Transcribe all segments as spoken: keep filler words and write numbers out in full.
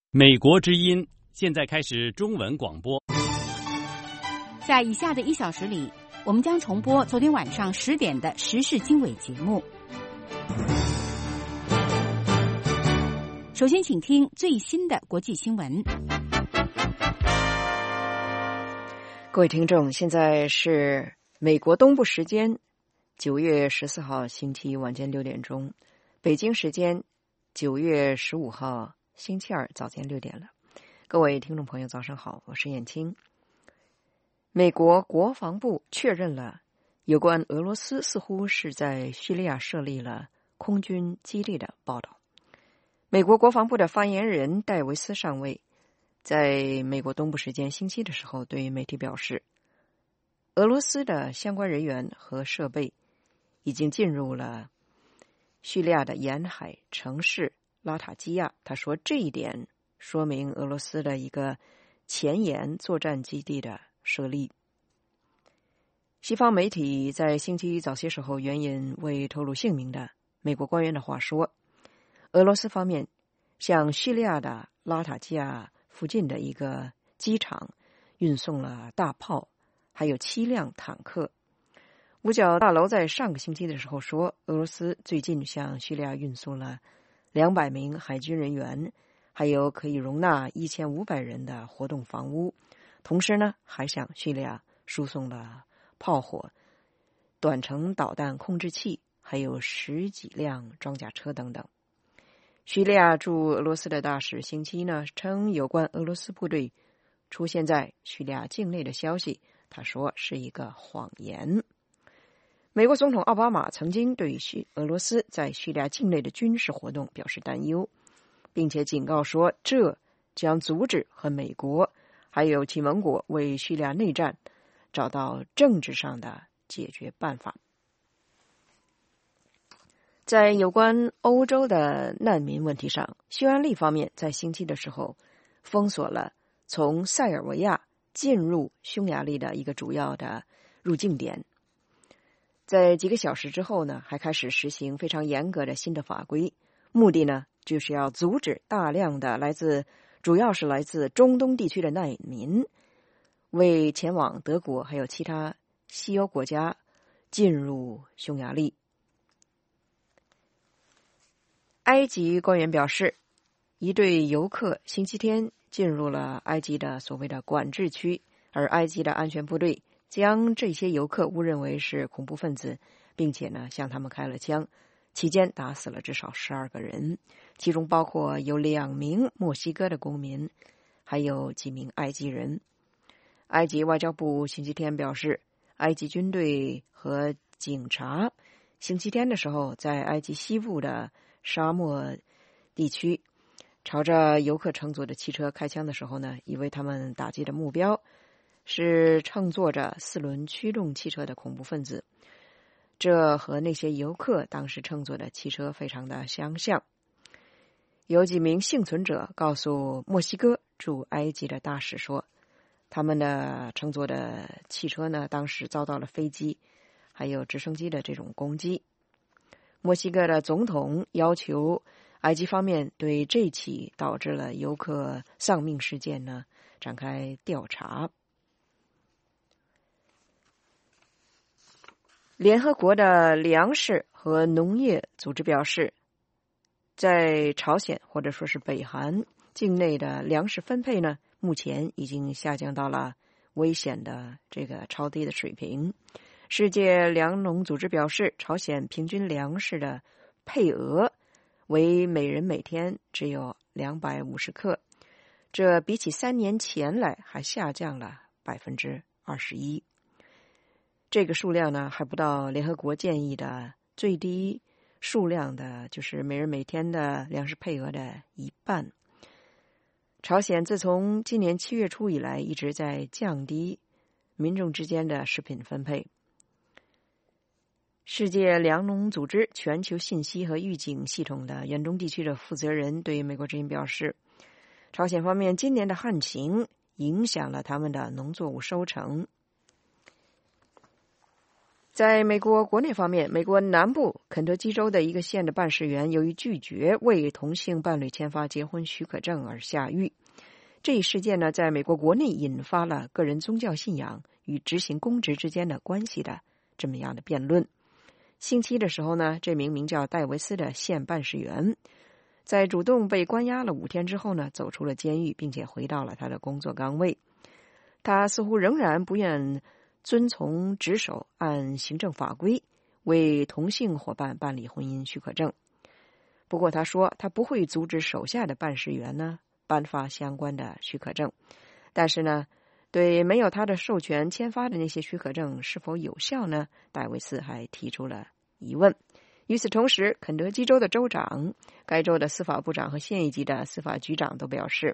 美国之音现在开始中文广播。 在以下的一小时里，我们将重播昨天晚上十点的时事经纬节目。首先，请听最新的国际新闻。 各位听众，现在是美国东部时间九月十四号星期一晚间六点钟，北京时间九月十五号星期二早间六点了。各位听众朋友，早上好，我是燕青。美国国防部确认了有关俄罗斯似乎是在叙利亚设立了空军基地的报道。美国国防部的发言人戴维斯上尉在美国东部时间星期的时候对媒体表示，俄罗斯的相关人员和设备已经进入了叙利亚的沿海城市拉塔基亚。他说，这一点说明俄罗斯的一个前沿作战基地的设立。西方媒体在星期一早些时候援引未透露姓名的美国官员的话说，俄罗斯方面向叙利亚的拉塔基亚附近的一个机场运送了大炮，还有七辆坦克。五角大楼在上个星期的时候说，俄罗斯最近向叙利亚运送了两百名海军人员，还有可以容纳一千五百人的活动房屋，同时呢，还向叙利亚输送了炮火、短程导弹控制器，还有十几辆装甲车等等。叙利亚驻俄罗斯的大使星期呢称，有关俄罗斯部队出现在叙利亚境内的消息，他说是一个谎言。美国总统奥巴马曾经对俄罗斯在叙利亚境内的军事活动表示担忧，并且警告说，这将阻止和美国还有其盟国为叙利亚内战找到政治上的解决办法。在有关欧洲的难民问题上，匈牙利方面在星期的时候封锁了从塞尔维亚进入匈牙利的一个主要的入境点。在几个小时之后呢，还开始实行非常严格的新的法规，目的呢就是要阻止大量的来自主要是来自中东地区的难民为前往德国还有其他西欧国家进入匈牙利。埃及官员表示，一队游客星期天进入了埃及的所谓的管制区，而埃及的安全部队将这些游客误认为是恐怖分子，并且呢向他们开了枪，期间打死了至少十二个人，其中包括有两名墨西哥的公民，还有几名埃及人。埃及外交部星期天表示，埃及军队和警察星期天的时候在埃及西部的沙漠地区朝着游客乘坐的汽车开枪的时候呢，以为他们打击的目标是乘坐着四轮驱动汽车的恐怖分子，这和那些游客当时乘坐的汽车非常的相像。有几名幸存者告诉墨西哥驻埃及的大使说，他们的乘坐的汽车呢当时遭到了飞机还有直升机的这种攻击。墨西哥的总统要求埃及方面对这起导致了游客丧命事件呢展开调查。联合国的粮食和农业组织表示，在朝鲜或者说是北韩境内的粮食分配呢，目前已经下降到了危险的这个超低的水平。世界粮农组织表示，朝鲜平均粮食的配额为每人每天只有两百五十克，这比起三年前来还下降了百分之二十一。这个数量呢，还不到联合国建议的最低数量的，就是每人每天的粮食配额的一半。朝鲜自从今年七月初以来，一直在降低民众之间的食品分配。世界粮农组织全球信息和预警系统的远东地区的负责人对美国之音表示，朝鲜方面今年的旱情影响了他们的农作物收成。 在美国国内方面，美国南部肯德基州的一个县的办事员由于拒绝为同性伴侣签发结婚许可证而下狱。这一事件呢，在美国国内引发了个人宗教信仰与执行公职之间的关系的这么样的辩论。星期的时候呢，这名名叫戴维斯的县办事员在主动被关押了五天之后呢，走出了监狱，并且回到了他的工作岗位。他似乎仍然不愿遵从职守，按行政法规为同性伙伴办理婚姻许可证。不过他说他不会阻止手下的办事员呢颁发相关的许可证，但是呢，对没有他的授权签发的那些许可证是否有效呢，戴维斯还提出了疑问。与此同时，肯德基州的州长、该州的司法部长和县一级的司法局长都表示，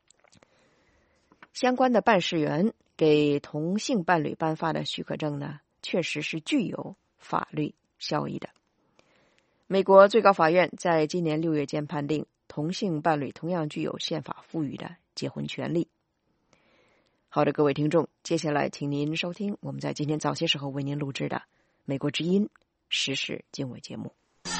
相关的办事员给同性伴侣颁发的许可证呢，确实是具有法律效益的。美国最高法院在今年六月间判定，同性伴侣同样具有宪法赋予的结婚权利。好的，各位听众，接下来请您收听我们在今天早些时候为您录制的美国之音时事经纬节目。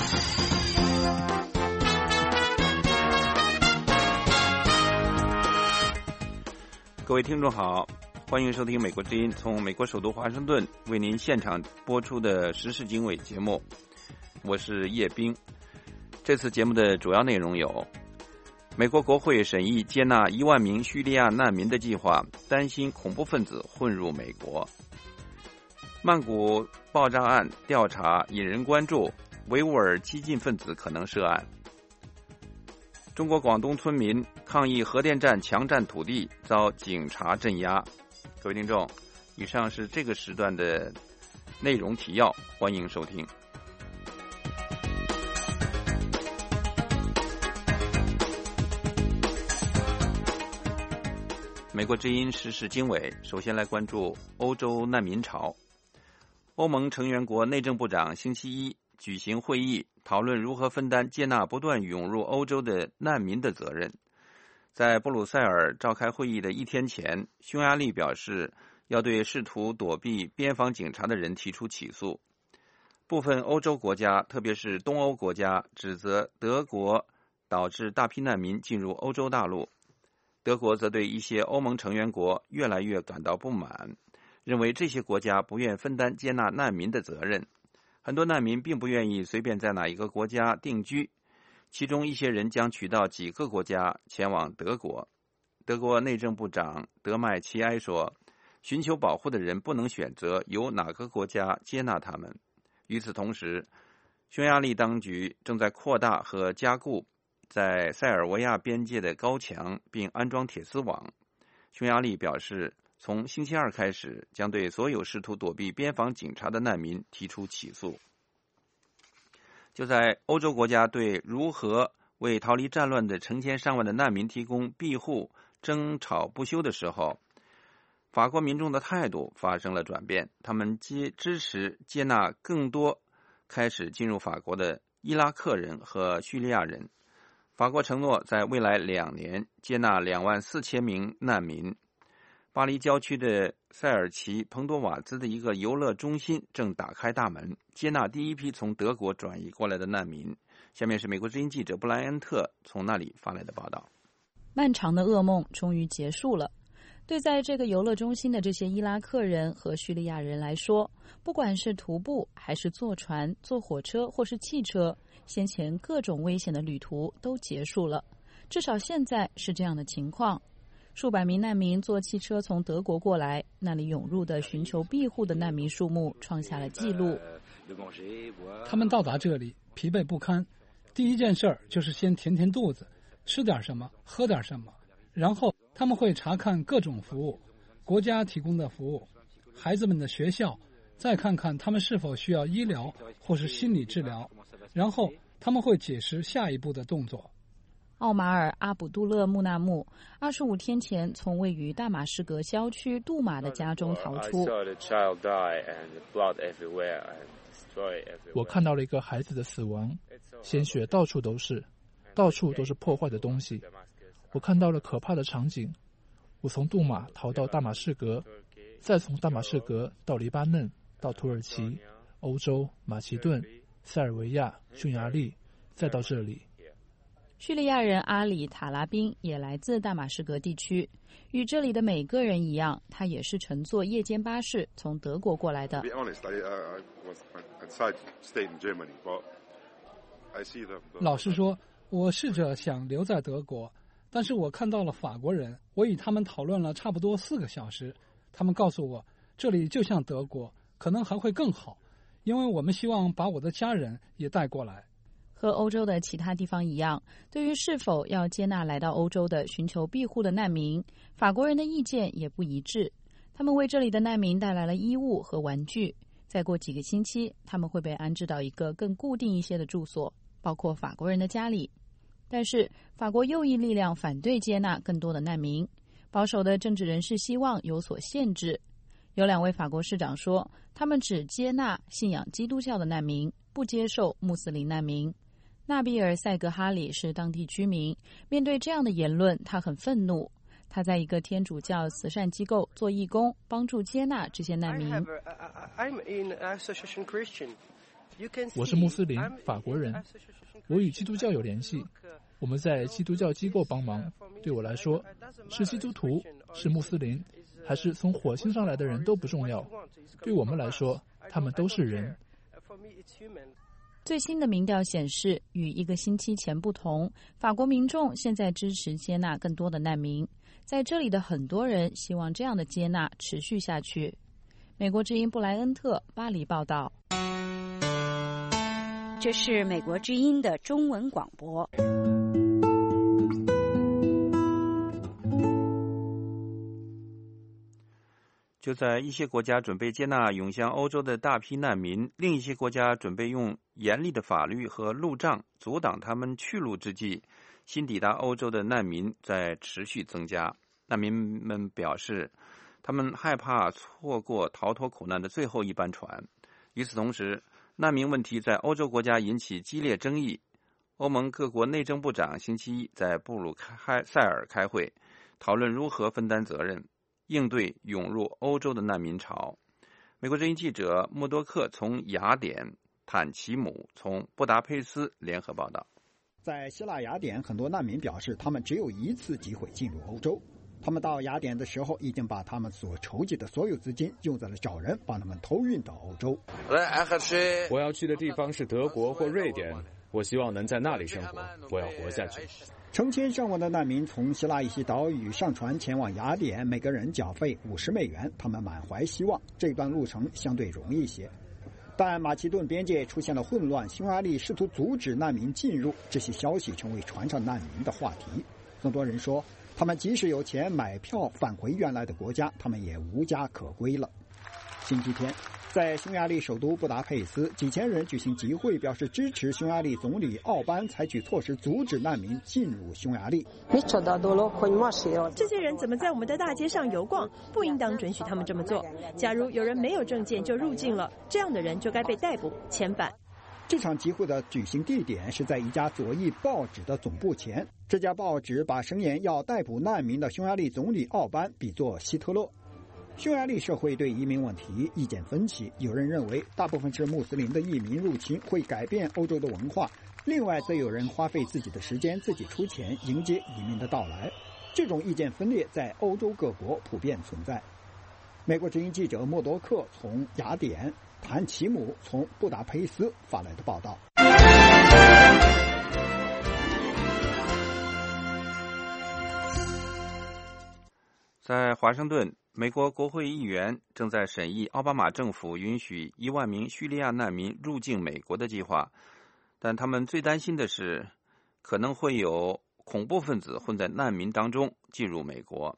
各位听众好，欢迎收听美国之音从美国首都华盛顿为您现场播出的时事经纬节目，我是叶冰。这次节目的主要内容有：美国国会审议接纳一万名叙利亚难民的计划，担心恐怖分子混入美国；曼谷爆炸案调查引人关注，维吾尔激进分子可能涉案；中国广东村民抗议核电站强占土地，遭警察镇压。各位听众，以上是这个时段的内容提要，欢迎收听。美国之音时事经纬，首先来关注欧洲难民潮。欧盟成员国内政部长星期一举行会议，讨论如何分担接纳不断涌入欧洲的难民的责任。在布鲁塞尔召开会议的一天前，匈牙利表示要对试图躲避边防警察的人提出起诉。部分欧洲国家，特别是东欧国家，指责德国导致大批难民进入欧洲大陆。德国则对一些欧盟成员国越来越感到不满，认为这些国家不愿分担接纳难民的责任。很多难民并不愿意随便在哪一个国家定居，其中一些人将取到几个国家前往德国。德国内政部长德麦齐埃说，寻求保护的人不能选择由哪个国家接纳他们。与此同时，匈牙利当局正在扩大和加固在塞尔维亚边界的高墙，并安装铁丝网。匈牙利表示，从星期二开始，将对所有试图躲避边防警察的难民提出起诉。就在欧洲国家对如何为逃离战乱的成千上万的难民提供庇护争吵不休的时候，法国民众的态度发生了转变，他们接支持接纳更多开始进入法国的伊拉克人和叙利亚人。法国承诺在未来两年接纳两万四千名难民。巴黎郊区的塞尔奇彭多瓦兹的一个游乐中心正打开大门，接纳第一批从德国转移过来的难民。下面是美国之音记者布莱恩特从那里发来的报道。 漫长的噩梦终于结束了。对在这个游乐中心的这些伊拉克人和叙利亚人来说，不管是徒步还是坐船、坐火车或是汽车，先前各种危险的旅途都结束了，至少现在是这样的情况。数百名难民坐汽车从德国过来，那里涌入的寻求庇护的难民数目创下了纪录。 他们到达这里疲惫不堪，第一件事儿就是先填填肚子，吃点什么，喝点什么，然后他们会查看各种服务，国家提供的服务，孩子们的学校，再看看他们是否需要医疗或是心理治疗，然后他们会解释下一步的动作。 奥马尔·阿卜杜勒·穆纳木二十五天前从位于大马士革郊区杜马的家中逃出。 我看到了一个孩子的死亡，鲜血到处都是，到处都是破坏的东西。我看到了可怕的场景。我从杜马逃到大马士革，再从大马士革到黎巴嫩， 到土耳其、欧洲、马其顿、塞尔维亚、匈牙利，再到这里。 叙利亚人阿里塔拉宾也来自大马士革地区，与这里的每个人一样，他也是乘坐夜间巴士从德国过来的。 老实说，我试着想留在德国，但是我看到了法国人，我与他们讨论了差不多四个小时，他们告诉我这里就像德国，可能还会更好，因为我们希望把我的家人也带过来。 和欧洲的其他地方一样，对于是否要接纳来到欧洲的寻求庇护的难民，法国人的意见也不一致。他们为这里的难民带来了衣物和玩具，再过几个星期，他们会被安置到一个更固定一些的住所，包括法国人的家里。但是法国右翼力量反对接纳更多的难民，保守的政治人士希望有所限制。有两位法国市长说，他们只接纳信仰基督教的难民，不接受穆斯林难民。纳比尔·塞格哈里是当地居民，面对这样的言论，他很愤怒。他在一个天主教慈善机构做义工，帮助接纳这些难民。 我是穆斯林，法国人，我与基督教有联系，我们在基督教机构帮忙。对我来说，是基督徒，是穆斯林，还是从火星上来的人都不重要。对我们来说，他们都是人。 最新的民调显示，与一个星期前不同，法国民众现在支持接纳更多的难民。在这里的很多人希望这样的接纳持续下去。美国之音布莱恩特巴黎报道。 这是美国之音的中文广播。 就在一些国家准备接纳涌向欧洲的大批难民，另一些国家准备用严厉的法律和路障阻挡他们去路之际，新抵达欧洲的难民在持续增加。难民们表示，他们害怕错过逃脱苦难的最后一班船。与此同时，难民问题在欧洲国家引起激烈争议。欧盟各国内政部长星期一在布鲁塞尔开会，讨论如何分担责任，应对涌入欧洲的难民潮。美国之音记者默多克从雅典，坦奇姆从布达佩斯联合报道。 在希腊雅典，很多难民表示他们只有一次机会进入欧洲。他们到雅典的时候，已经把他们所筹集的所有资金用在了找人把他们偷运到欧洲。 我要去的地方是德国或瑞典，我希望能在那里生活，我要活下去。 成千上万的难民从希腊一些岛屿上船前往雅典，每个人缴费五十美元。他们满怀希望，这段路程相对容易些。但马其顿边界出现了混乱，匈牙利试图阻止难民进入，这些消息成为船上难民的话题。很多人说，他们即使有钱买票返回原来的国家，他们也无家可归了。星期天，在匈牙利首都布达佩斯，几千人举行集会，表示支持匈牙利总理奥班采取措施阻止难民进入匈牙利。 这些人怎么在我们的大街上游逛？不应当准许他们这么做。假如有人没有证件就入境了，这样的人就该被逮捕、遣返。 这场集会的举行地点是在一家左翼报纸的总部前。这家报纸把声言要逮捕难民的匈牙利总理奥班比作希特勒。匈牙利社会对移民问题意见分歧，有人认为大部分是穆斯林的移民入侵会改变欧洲的文化，另外则有人花费自己的时间自己出钱迎接移民的到来。这种意见分裂在欧洲各国普遍存在。美国之音记者默多克从雅典，谭奇姆从布达佩斯发来的报道。 在华盛顿，美国国会议员正在审议奥巴马政府允许一万名叙利亚难民入境美国的计划，但他们最担心的是，可能会有恐怖分子混在难民当中进入美国。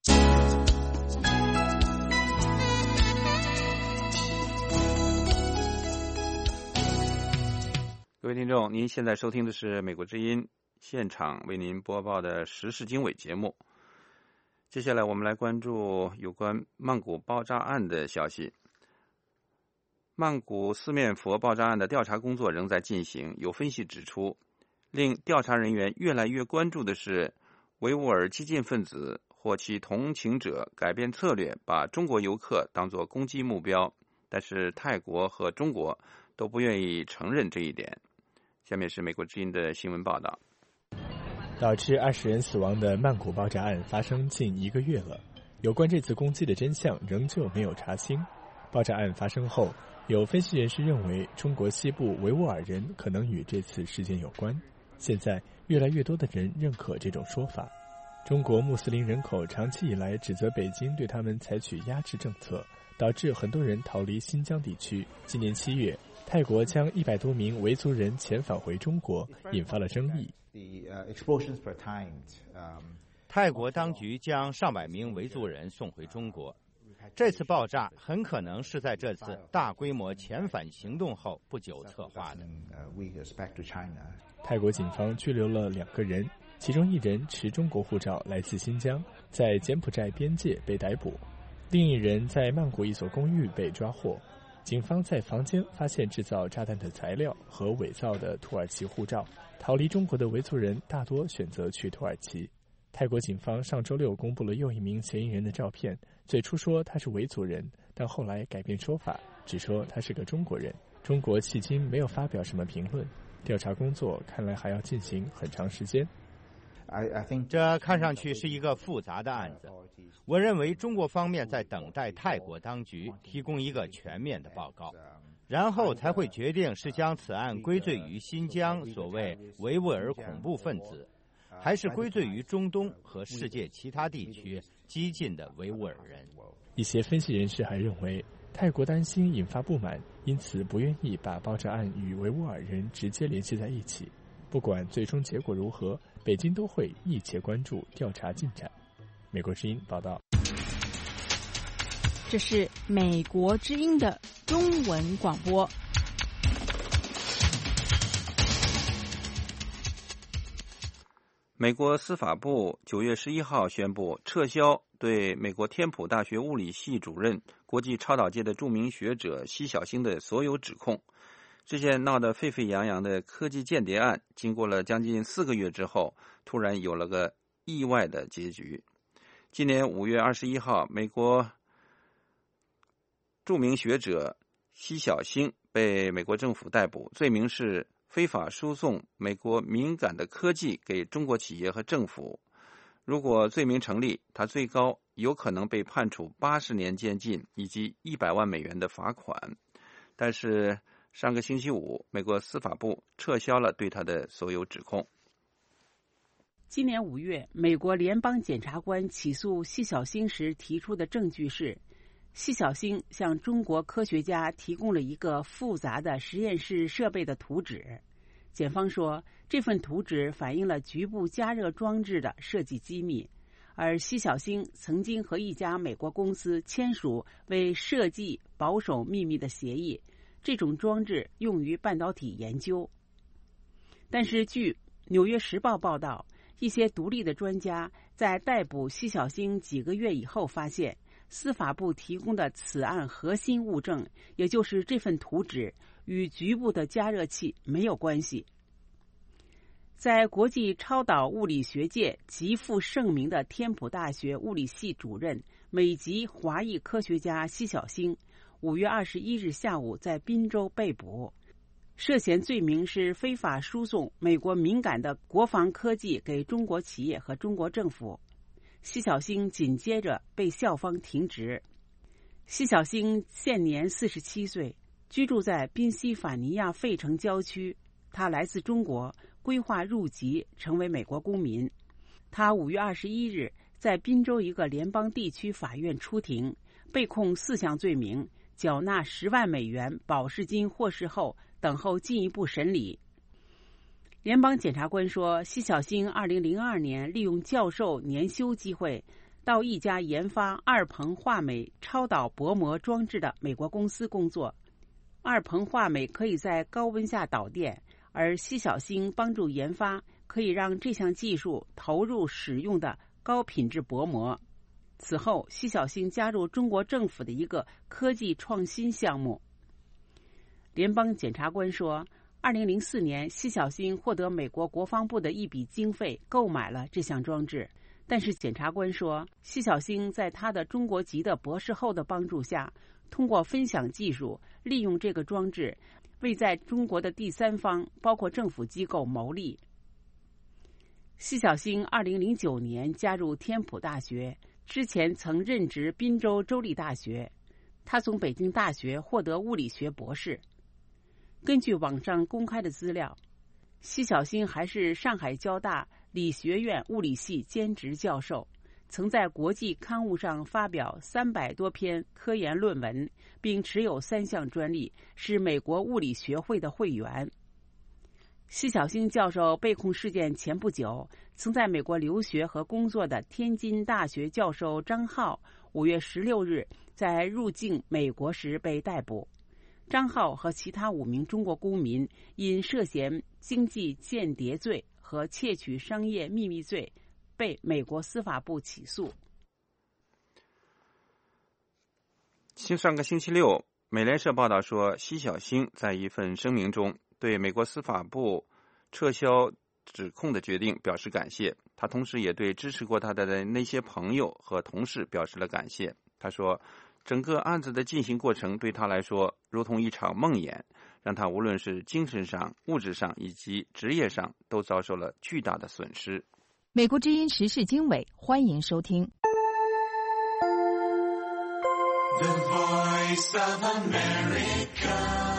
各位听众，您现在收听的是美国之音现场为您播报的时事经纬节目。接下来我们来关注有关曼谷爆炸案的消息。曼谷四面佛爆炸案的调查工作仍在进行，有分析指出，令调查人员越来越关注的是维吾尔激进分子或其同情者改变策略，把中国游客当作攻击目标， 但是泰国和中国都不愿意承认这一点。下面是美国之音的新闻报道。 导致二十人死亡的曼谷爆炸案发生近一个月了，有关这次攻击的真相仍旧没有查清。爆炸案发生后，有分析人士认为中国西部维吾尔人可能与这次事件有关。现在越来越多的人认可这种说法。中国穆斯林人口长期以来指责北京对他们采取压制政策，导致很多人逃离新疆地区。今年七月，泰国将一百多名维族人遣返回中国，引发了争议。 泰国当局将上百名维族人送回中国。这次爆炸很可能是在这次大规模遣返行动后不久策划的。 泰国警方拘留了两个人，其中一人持中国护照，来自新疆，在柬埔寨边界被逮捕；另一人在曼谷一所公寓被抓获。警方在房间发现制造炸弹的材料和伪造的土耳其护照。逃离中国的维族人大多选择去土耳其。泰国警方上周六公布了又一名嫌疑人的照片，最初说他是维族人，但后来改变说法，只说他是个中国人。中国迄今没有发表什么评论，调查工作看来还要进行很长时间。 这看上去是一个复杂的案子，我认为中国方面在等待泰国当局提供一个全面的报告，然后才会决定是将此案归罪于新疆所谓维吾尔恐怖分子，还是归罪于中东和世界其他地区激进的维吾尔人。 一些分析人士还认为，泰国担心引发不满，因此不愿意把爆炸案与维吾尔人直接联系在一起。不管最终结果如何，北京都会密切关注调查进展。美国之音报道。 这是美国之音的中文广播。 美国司法部九月十一号宣布撤销对美国天普大学物理系主任、国际超导界的著名学者奚晓星的所有指控。这件闹得沸沸扬扬的科技间谍案，经过了将近四个月之后，突然有了个意外的结局。今年五月二十一号，美国著名学者奚晓星被美国政府逮捕，罪名是非法输送美国敏感的科技给中国企业和政府。如果罪名成立，他最高有可能被判处八十年监禁以及一百万美元的罚款。但是上个星期五，美国司法部撤销了对他的所有指控。 今年五月，美国联邦检察官起诉奚晓星时提出的证据是，奚晓星向中国科学家提供了一个复杂的实验室设备的图纸。检方说，这份图纸反映了局部加热装置的设计机密，而奚晓星曾经和一家美国公司签署为设计保守秘密的协议，这种装置用于半导体研究。但是据《纽约时报》报道，一些独立的专家在逮捕奚晓星几个月以后发现，司法部提供的此案核心物证，也就是这份图纸，与局部的加热器没有关系。在国际超导物理学界极负盛名的天普大学物理系主任、美籍华裔科学家奚晓星，五月二十一日下午在宾州被捕，涉嫌罪名是非法输送美国敏感的国防科技给中国企业和中国政府。奚晓星紧接着被校方停职。奚晓星现年四十七岁，居住在宾夕法尼亚费城郊区。他来自中国，规划入籍成为美国公民。他五月二十一日在宾州一个联邦地区法院出庭，被控四项罪名，缴纳十万美元保释金获释后，等候进一步审理。联邦检察官说，奚晓星二零零二年利用教授年休机会，到一家研发二硼化镁超导薄膜装置的美国公司工作。二硼化镁可以在高温下导电，而奚晓星帮助研发可以让这项技术投入使用的高品质薄膜。此后，奚晓星加入中国政府的一个科技创新项目。联邦检察官说，二零零四年，奚晓星获得美国国防部的一笔经费，购买了这项装置。 但是检察官说，奚晓星在他的中国籍的博士后的帮助下，通过分享技术，利用这个装置为在中国的第三方，包括政府机构谋利。奚晓星二零零九年加入天普大学，之前曾任职滨州州立大学。他从北京大学获得物理学博士。根据网上公开的资料，奚晓星还是上海交大理学院物理系兼职教授，曾在国际刊物上发表三百多篇科研论文，并持有三项专利，是美国物理学会的会员。奚晓星教授被控事件前不久，曾在美国留学和工作的天津大学教授张浩五月十六日在入境美国时被逮捕。张浩和其他五名中国公民因涉嫌经济间谍罪和窃取商业秘密罪被美国司法部起诉。 上个星期六，美联社报道说，奚晓星在一份声明中对美国司法部撤销指控的决定表示感谢。他同时也对支持过他的那些朋友和同事表示了感谢。他说，整个案子的进行过程对他来说如同一场梦魇，让他无论是精神上、物质上以及职业上都遭受了巨大的损失。 美国之音时事经纬，欢迎收听。 The Voice of America。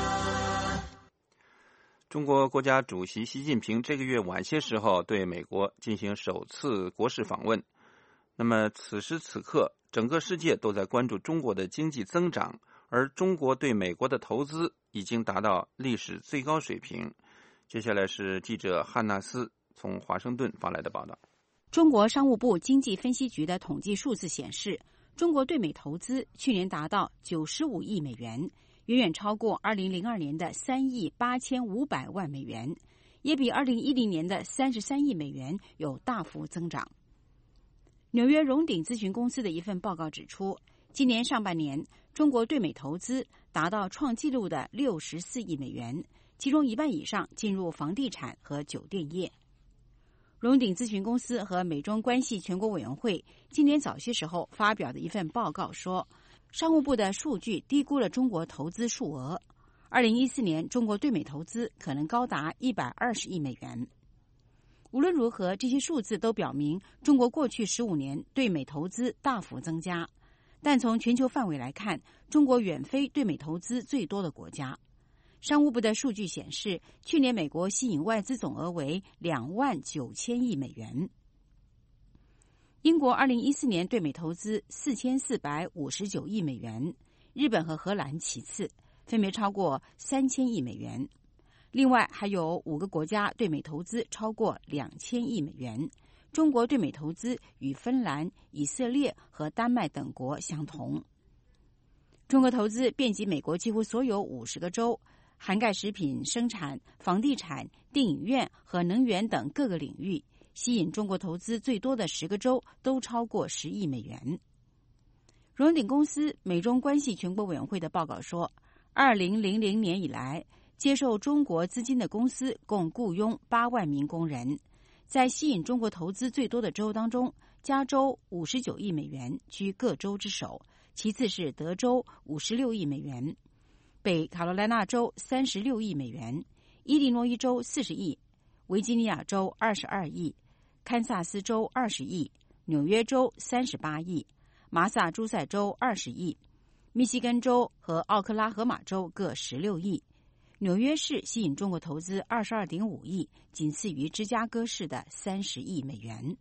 中国国家主席习近平这个月晚些时候对美国进行首次国事访问。那么此时此刻，整个世界都在关注中国的经济增长，而中国对美国的投资已经达到历史最高水平。接下来是记者汉纳斯从华盛顿发来的报道。 中国商务部经济分析局的统计数字显示，中国对美投资去年达到九十五亿美元，远远超过二零零二年的三亿八千五百万美元，也比二零一零年的三十三亿美元有大幅增长。纽约荣鼎咨询公司的一份报告指出，今年上半年中国对美投资达到创纪录的六十四亿美元，其中一半以上进入房地产和酒店业。荣鼎咨询公司和美中关系全国委员会今年早些时候发表的一份报告说，商务部的数据低估了中国投资数额。二零一四年，中国对美投资可能高达一百二十亿美元。无论如何，这些数字都表明中国过去十五年对美投资大幅增加。但从全球范围来看，中国远非对美投资最多的国家。商务部的数据显示，去年美国吸引外资总额为两万九千亿美元。英国二零一四年对美投资四千四百五十九亿美元，日本和荷兰其次，分别超过三千亿美元。另外还有五个国家对美投资超过两千亿美元。中国对美投资与芬兰、以色列和丹麦等国相同。中国投资遍及美国几乎所有五十个州，涵盖食品生产、房地产、电影院和能源等各个领域。吸引中国投资最多的十个州都超过十亿美元。荣鼎公司美中关系全国委员会的报告说，二零零零年以来，接受中国资金的公司共雇佣八万名工人。在吸引中国投资最多的州当中，加州五十九亿美元居各州之首，其次是德州五十六亿美元，北卡罗来纳州三十六亿美元，伊利诺伊州四十亿，维吉尼亚州二十二亿，堪萨斯州二十亿，纽约州三十八亿，麻萨诸塞州二十亿，密西根州和奥克拉荷马州各十六亿。纽约市吸引中国投资二十二点五亿，仅次于芝加哥市的三十亿美元。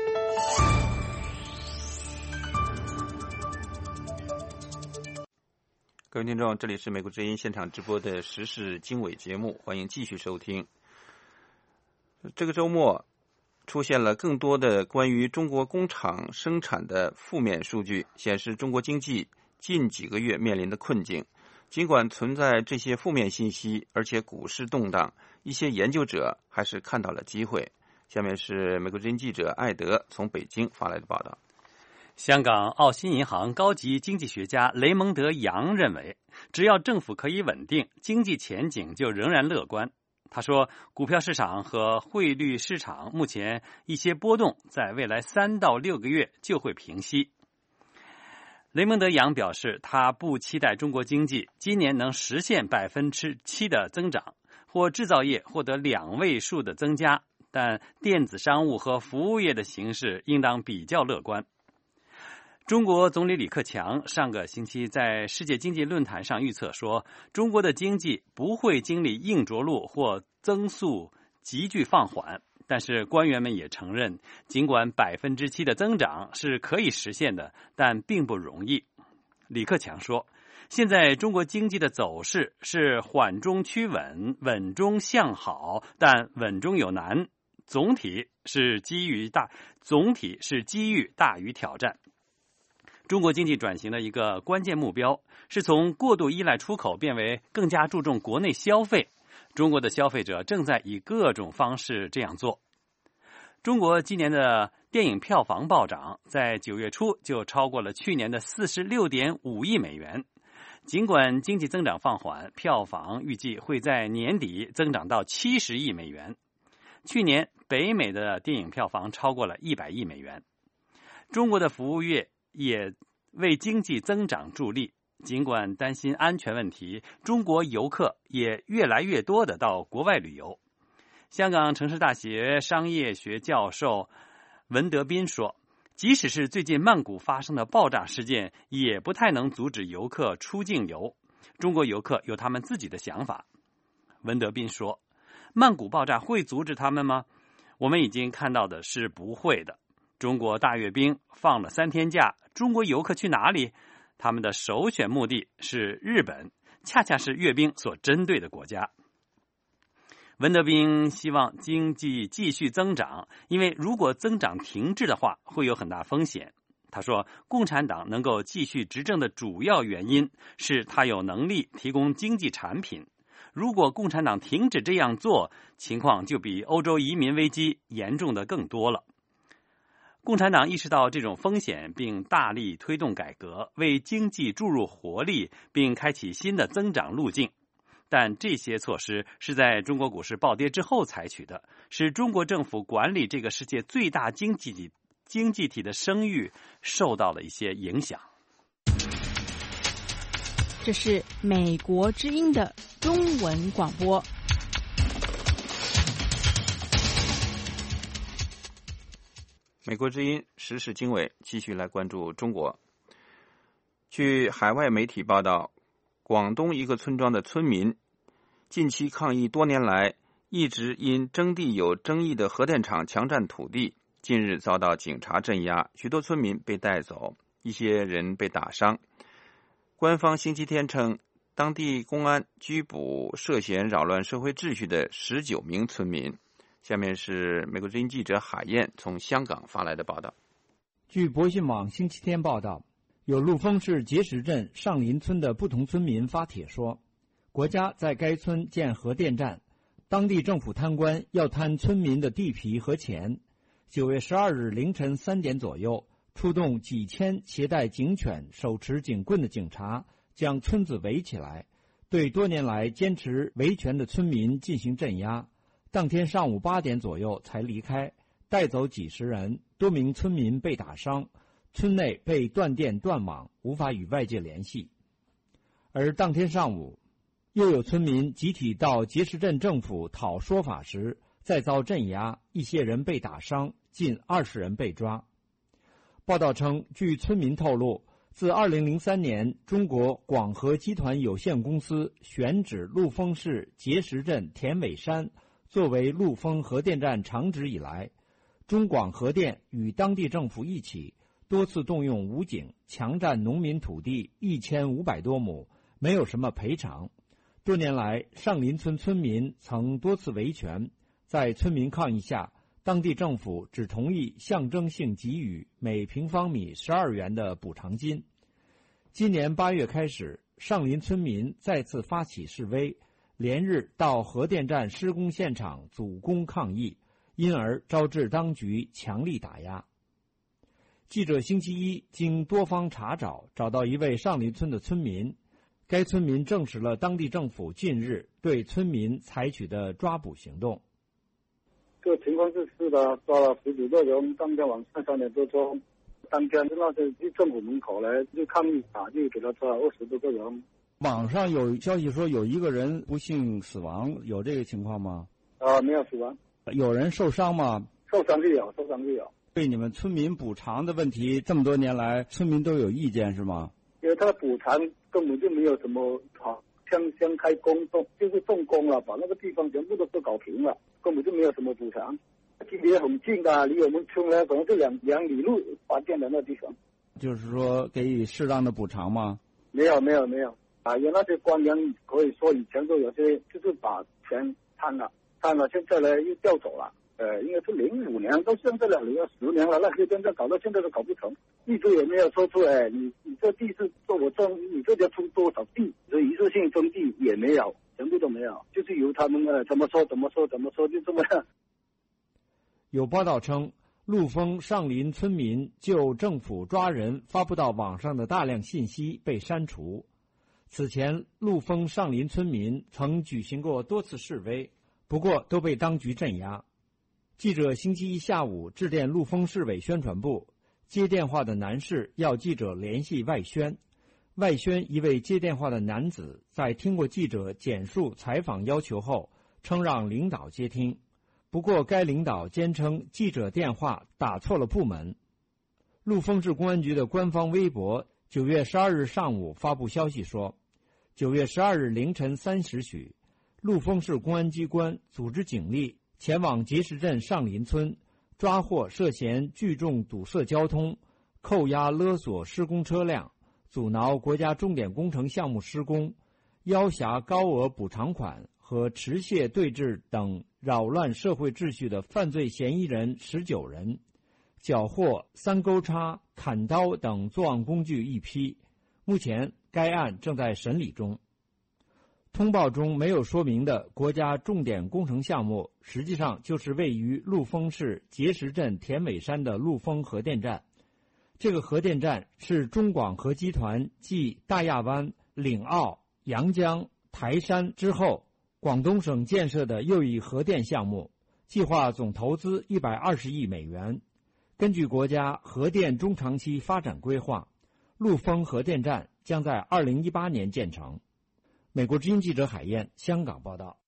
各位听众，这里是美国之音现场直播的时事经纬节目，欢迎继续收听。这个周末出现了更多的关于中国工厂生产的负面数据，显示中国经济近几个月面临的困境。尽管存在这些负面信息，而且股市动荡，一些研究者还是看到了机会。下面是美国之音记者艾德从北京发来的报道。 香港澳新银行高级经济学家雷蒙德·杨认为，只要政府可以稳定，经济前景就仍然乐观。 他说，股票市场和汇率市场目前一些波动，在未来三到六个月就会平息。雷蒙德·杨表示，他不期待中国经济今年能实现百分之七的增长，或制造业获得两位数的增加，但电子商务和服务业的形势应当比较乐观。中国总理李克强上个星期在世界经济论坛上预测说，中国的经济不会经历硬着陆或增速急剧放缓，但是官员们也承认，尽管百分之七的增长是可以实现的，但并不容易。李克强说，现在中国经济的走势是缓中趋稳，稳中向好，但稳中有难，总体是机遇大，总体是机遇大于挑战。中国经济转型的一个关键目标是从过度依赖出口变为更加注重国内消费。中国的消费者正在以各种方式这样做。中国今年的电影票房暴涨，在九月初就超过了去年的 四十六点五亿美元。尽管经济增长放缓，票房预计会在年底增长到七十亿美元。去年北美的电影票房超过了一百亿美元。中国的服务业也为经济增长助力，尽管担心安全问题，中国游客也越来越多的到国外旅游。香港城市大学商业学教授文德斌说，即使是最近曼谷发生的爆炸事件，也不太能阻止游客出境游。中国游客有他们自己的想法。文德斌说，曼谷爆炸会阻止他们吗？我们已经看到的是不会的。中国大阅兵放了三天假，中国游客去哪里？他们的首选目的是日本，恰恰是阅兵所针对的国家。文德斌希望经济继续增长，因为如果增长停滞的话，会有很大风险。他说，共产党能够继续执政的主要原因是他有能力提供经济产品。如果共产党停止这样做，情况就比欧洲移民危机严重的更多了。共产党意识到这种风险，并大力推动改革，为经济注入活力，并开启新的增长路径。但这些措施是在中国股市暴跌之后采取的，使中国政府管理这个世界最大经济体经济体的声誉受到了一些影响。 这是美国之音的中文广播。 美国之音时事经纬继续来关注中国。据海外媒体报道，广东一个村庄的村民近期抗议多年来一直因征地有争议的核电厂强占土地，近日遭到警察镇压，许多村民被带走，一些人被打伤。官方星期天称，当地公安拘捕涉嫌扰乱社会秩序的十九名村民。下面是美国之音记者海燕从香港发来的报道。 据博信网星期天报道，有陆丰市碣石镇上林村的不同村民发帖说，国家在该村建核电站，当地政府贪官要贪村民的地皮和钱。九月十二日凌晨三点左右，出动几千携带警犬、手持警棍的警察，将村子围起来，对多年来坚持维权的村民进行镇压。当天上午八点左右才离开，带走几十人，多名村民被打伤，村内被断电断网，无法与外界联系。而当天上午，又有村民集体到碣石镇政府讨说法时，再遭镇压，一些人被打伤，近二十人被抓。报道称，据村民透露，自二零零三年中国广核集团有限公司选址陆丰市碣石镇田尾山作为陆丰核电站厂址以来，中广核电与当地政府一起多次动用武警强占农民土地一千五百多亩，没有什么赔偿。多年来，上林村村民曾多次维权，在村民抗议下，当地政府只同意象征性给予每平方米十二元的补偿金。今年八月开始，上林村民再次发起示威，连日到核电站施工现场阻攻抗议，因而招致当局强力打压。记者星期一经多方查找，找到一位上林村的村民， 该村民证实了当地政府近日对村民采取的抓捕行动。 这个情况是是的，抓了十几个人，当天晚上三点多钟，当天那是去政府门口来就抗议啊，就给他抓了二十多个人。 网上有消息说有一个人不幸死亡，有这个情况吗？ 啊，没有死亡。 有人受伤吗？ 受伤就有，受伤就有。 对你们村民补偿的问题，这么多年来村民都有意见是吗？ 因为他的补偿根本就没有什么好，像像开工动就是动工了，把那个地方全部都都搞平了，根本就没有什么补偿。距离很近的，离我们村呢可能是两两里路发电的那地方。 就是说给予适当的补偿吗？ 没有没有没有啊！有那些官员可以说以前都有些就是把钱贪了，贪了，现在呢又调走了。呃，应该是零五年到现在了，零二十年了，那些现在搞到现在都搞不成，地主也没有说出来，你你这地是做我种，你这家出多少地，所以一次性征地也没有，全部都没有，就是由他们呃怎么说怎么说怎么说就这么样。 有报道称，陆丰上林村民就政府抓人发布到网上的大量信息被删除。此前，陆丰上林村民曾举行过多次示威，不过都被当局镇压。记者星期一下午致电陆丰市委宣传部，接电话的男士要记者联系外宣。外宣一位接电话的男子在听过记者简述采访要求后，称让领导接听。不过该领导坚称记者电话打错了部门。陆丰市公安局的官方微博九月十二日上午发布消息说，九月十二日凌晨三时许，陆丰市公安机关组织警力前往碣石镇上林村，抓获涉嫌聚众堵塞交通、扣押勒索施工车辆、阻挠国家重点工程项目施工、要挟高额补偿款和持械对峙等扰乱社会秩序的犯罪嫌疑人十九人，缴获三钩叉、砍刀等作案工具一批。目前该案正在审理中。通报中没有说明的国家重点工程项目，实际上就是位于陆丰市碣石镇田尾山的陆丰核电站。这个核电站是中广核集团继大亚湾、岭澳、阳江、台山之后，广东省建设的又一核电项目，计划总投资一百二十亿美元。根据国家核电中长期发展规划，陆丰核电站将在二零一八年建成。美国之音记者海燕，香港报道。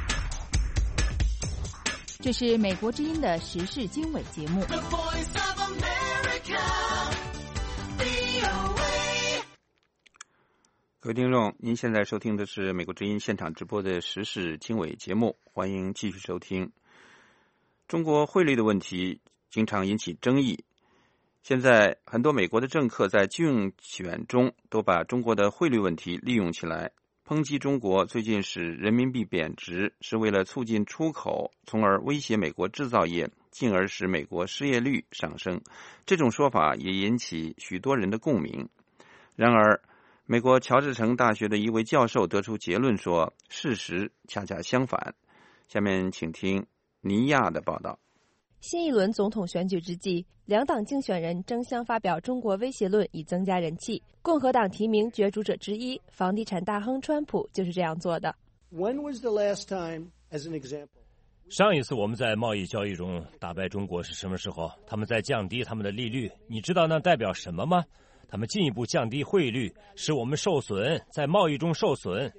这是美国之音的时事经纬节目。 各位听众，您现在收听的是美国之音现场直播的时事经纬节目，欢迎继续收听。中国汇率的问题经常引起争议，现在很多美国的政客在竞选中都把中国的汇率问题利用起来，抨击中国最近使人民币贬值是为了促进出口，从而威胁美国制造业，进而使美国失业率上升。这种说法也引起许多人的共鸣。然而美国乔治城大学的一位教授得出结论说，事实恰恰相反。下面请听尼亚的报道。 新一轮总统选举之际，两党竞选人争相发表中国威胁论以增加人气。共和党提名角逐者之一，房地产大亨川普就是这样做的。 When was the last time, as an example? 上一次我们在贸易交易中打败中国是什么时候？他们在降低他们的利率，你知道那代表什么吗？他们进一步降低汇率，使我们受损，在贸易中受损。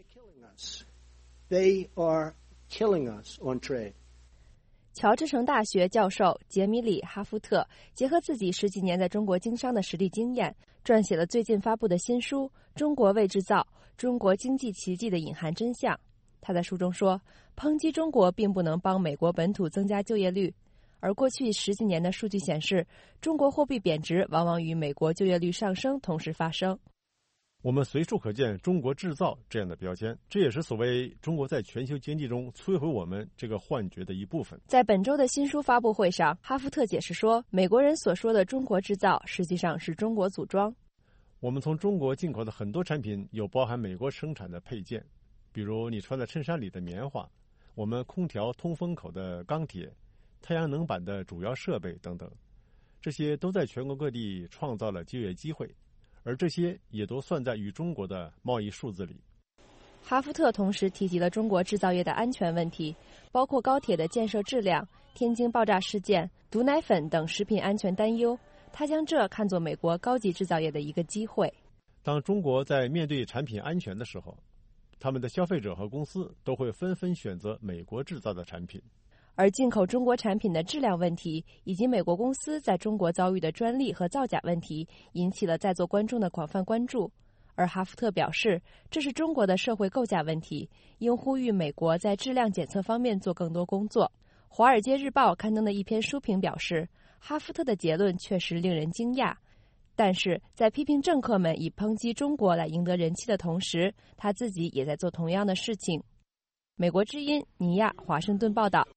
They are killing us on trade. 乔治城大学教授杰米里·哈夫特结合自己十几年在中国经商的实地经验，撰写了最近发布的新书《中国为制造：中国经济奇迹的隐含真相》。他在书中说，抨击中国并不能帮美国本土增加就业率，而过去十几年的数据显示，中国货币贬值往往与美国就业率上升同时发生。 我们随处可见中国制造这样的标签，这也是所谓中国在全球经济中摧毁我们这个幻觉的一部分。 在本周的新书发布会上，哈夫特解释说，美国人所说的中国制造实际上是中国组装。 我们从中国进口的很多产品有包含美国生产的配件，比如你穿在衬衫里的棉花，我们空调通风口的钢铁，太阳能板的主要设备等等，这些都在全国各地创造了就业机会。 而这些也都算在与中国的贸易数字里。 哈福特同时提及了中国制造业的安全问题，包括高铁的建设质量、天津爆炸事件、毒奶粉等食品安全担忧。他将这看作美国高级制造业的一个机会。 当中国在面对产品安全的时候，他们的消费者和公司都会纷纷选择美国制造的产品。 而进口中国产品的质量问题，以及美国公司在中国遭遇的专利和造假问题，引起了在座观众的广泛关注。而哈福特表示，这是中国的社会构架问题，应呼吁美国在质量检测方面做更多工作。《华尔街日报》刊登的一篇书评表示，哈福特的结论确实令人惊讶，但是在批评政客们以抨击中国来赢得人气的同时，他自己也在做同样的事情。美国之音尼亚华盛顿报道。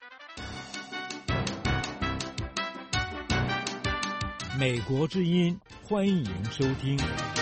美国之音，欢迎收听。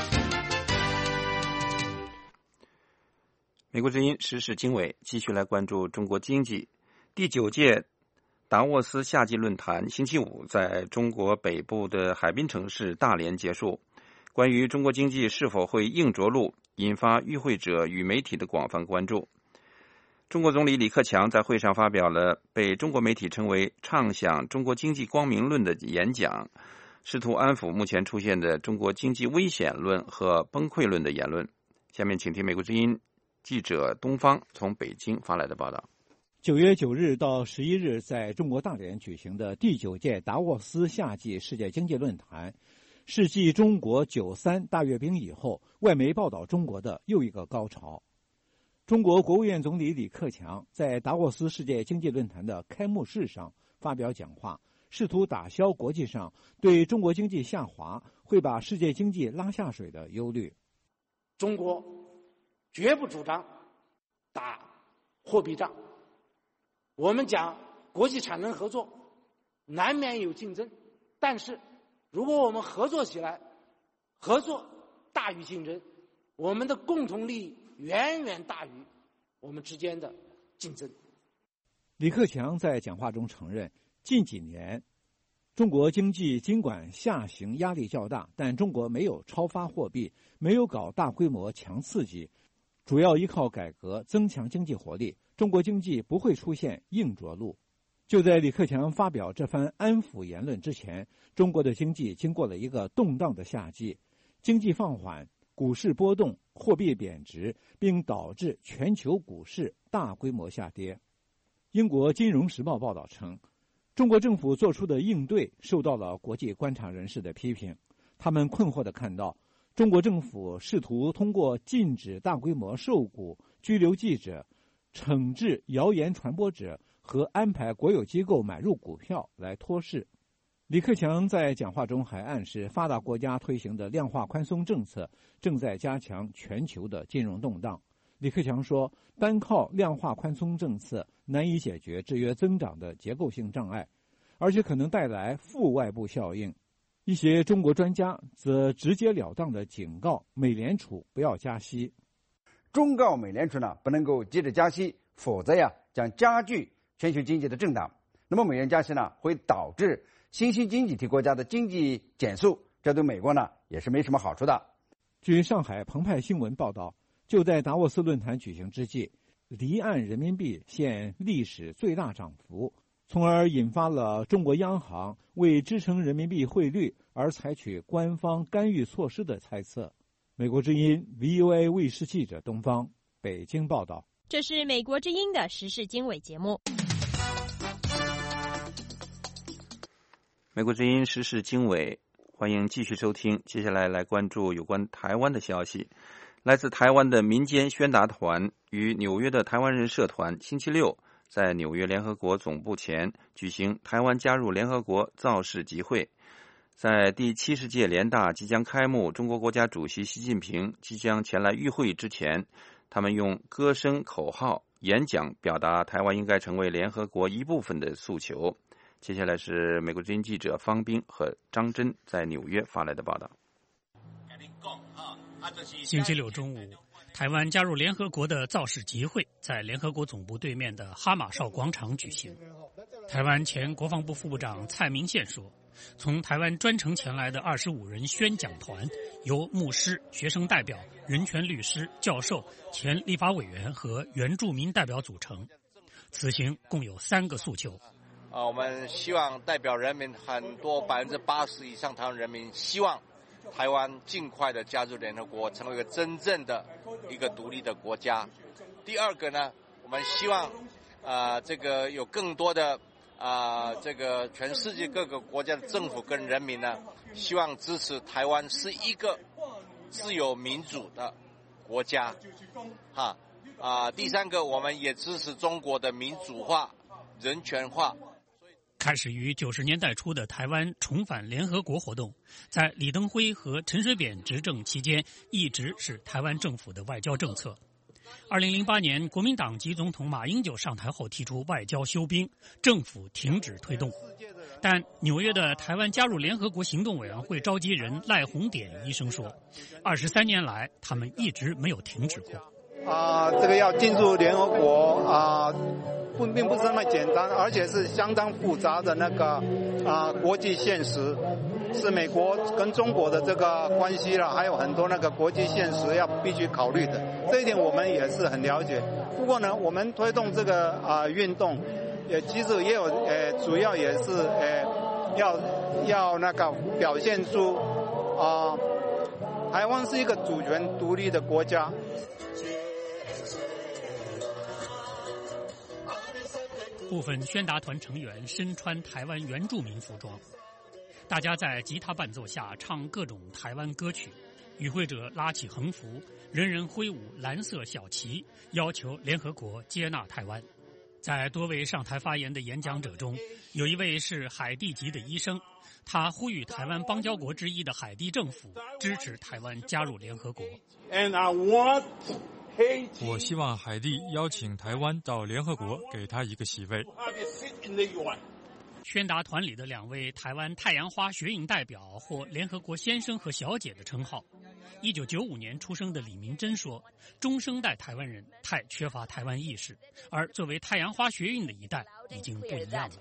美国之音时事经纬继续来关注中国经济。第九届达沃斯夏季论坛星期五在中国北部的海滨城市大连结束。关于中国经济是否会硬着陆，引发与会者与媒体的广泛关注。中国总理李克强在会上发表了被中国媒体称为畅想中国经济光明论的演讲，试图安抚目前出现的中国经济危险论和崩溃论的言论。下面请听美国之音记者东方从北京发来的报道。 九月九日到十一日在中国大连举行的第九届达沃斯夏季世界经济论坛，是继中国九三大阅兵以后，外媒报道中国的又一个高潮。中国国务院总理李克强在达沃斯世界经济论坛的开幕式上发表讲话，试图打消国际上对中国经济下滑会把世界经济拉下水的忧虑。 中国绝不主张打货币战，我们讲国际产能合作难免有竞争，但是如果我们合作起来，合作大于竞争，我们的共同利益远远大于我们之间的竞争。 李克强在讲话中承认，近几年中国经济尽管下行压力较大，但中国没有超发货币，没有搞大规模强刺激，主要依靠改革增强经济活力，中国经济不会出现硬着陆。就在李克强发表这番安抚言论之前，中国的经济经过了一个动荡的夏季，经济放缓，股市波动，货币贬值，并导致全球股市大规模下跌。英国金融时报报道称，中国政府做出的应对受到了国际观察人士的批评，他们困惑地看到中国政府试图通过禁止大规模售股、拘留记者、惩治谣言传播者和安排国有机构买入股票来托市。李克强在讲话中还暗示，发达国家推行的量化宽松政策正在加强全球的金融动荡。李克强说，单靠量化宽松政策难以解决制约增长的结构性障碍，而且可能带来负外部效应。一些中国专家则直截了当地警告美联储不要加息， 忠告美联储呢不能够急着加息，否则呀将加剧全球经济的震荡。那么美元加息呢会导致新兴经济体国家的经济减速，这对美国呢也是没什么好处的。 据上海澎湃新闻报道，就在达沃斯论坛举行之际，离岸人民币现历史最大涨幅，从而引发了中国央行为支撑人民币汇率而采取官方干预措施的猜测。美国之音 V O A 卫视记者东方北京报道。 这是美国之音的时事经纬节目。 美国之音时事经纬，欢迎继续收听。接下来来关注有关台湾的消息。来自台湾的民间宣达团与纽约的台湾人社团星期六在纽约联合国总部前举行台湾加入联合国造势集会。在第七十届联大即将开幕，中国国家主席习近平即将前来与会之前，他们用歌声、口号、演讲表达台湾应该成为联合国一部分的诉求。接下来是美国之音记者方斌和张真在纽约发来的报道。 星期六中午，台湾加入联合国的造势集会在联合国总部对面的哈马哨广场举行。台湾前国防部副部长蔡明宪说， 从台湾专程前来的二十五人宣讲团，由牧师、学生代表、人权律师、教授、前立法委员和原住民代表组成。此行共有三个诉求。 啊，我们希望代表人民，很多百分之八十以上台湾人民希望台湾尽快的加入联合国，成为一个真正的一个独立的国家。第二个呢，我们希望啊、呃，这个有更多的啊、呃，这个全世界各个国家的政府跟人民呢，希望支持台湾是一个自由民主的国家。哈啊、呃，第三个，我们也支持中国的民主化、人权化。 开始于九十年代初的台湾重返联合国活动，在李登辉和陈水扁执政期间，一直是台湾政府的外交政策。二零零八年，国民党籍总统马英九上台后提出外交休兵，政府停止推动。但纽约的台湾加入联合国行动委员会召集人赖鸿典医生说，二十三年来他们一直没有停止过。 啊、呃，这个要进入联合国啊。呃不，并不是那么简单，而且是相当复杂的那个啊、呃、国际现实，是美国跟中国的这个关系了，还有很多那个国际现实要必须考虑的。这一点我们也是很了解。不过呢，我们推动这个啊、呃、运动，也其实也有呃，主要也是呃要要那个表现出啊、呃，台湾是一个主权独立的国家。 部分宣达团成员身穿台湾原住民服装，大家在吉他伴奏下唱各种台湾歌曲。与会者拉起横幅，人人挥舞蓝色小旗，要求联合国接纳台湾。在多位上台发言的演讲者中，有一位是海地籍的医生，他呼吁台湾邦交国之一的海地政府支持台湾加入联合国。 And I want我希望海地邀请台湾到联合国，给他一个席位。 宣达团里的两位台湾太阳花学运代表获联合国先生和小姐的称号。一九九五年出生的李明珍说，中生代台湾人太缺乏台湾意识，而作为太阳花学运的一代已经不一样了。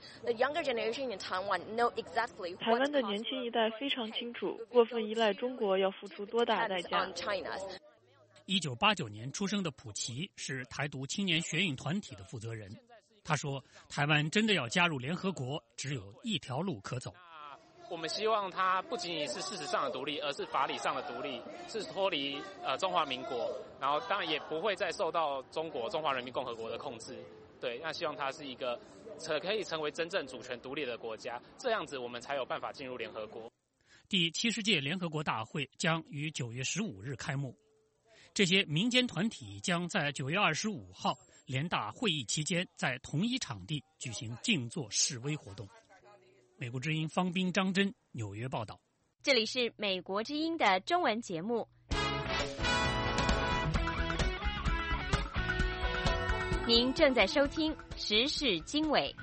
台湾的年轻一代非常清楚，过分依赖中国要付出多大代价。 一九八九年出生的普奇是台独青年学运团体的负责人。他说，台湾真的要加入联合国，只有一条路可走。 我们希望它不仅仅是事实上的独立，而是法理上的独立，是脱离呃中华民国，然后当然也不会再受到中国中华人民共和国的控制。对，那希望它是一个可以成为真正主权独立的国家，这样子我们才有办法进入联合国。 第七十届联合国大会将于九月十五日开幕。这些民间团体将在九月二十五号联大会议期间，在同一场地举行静坐示威活动。美国之音方斌、张真纽约报道。 这里是美国之音的中文节目。您正在收听时事经纬。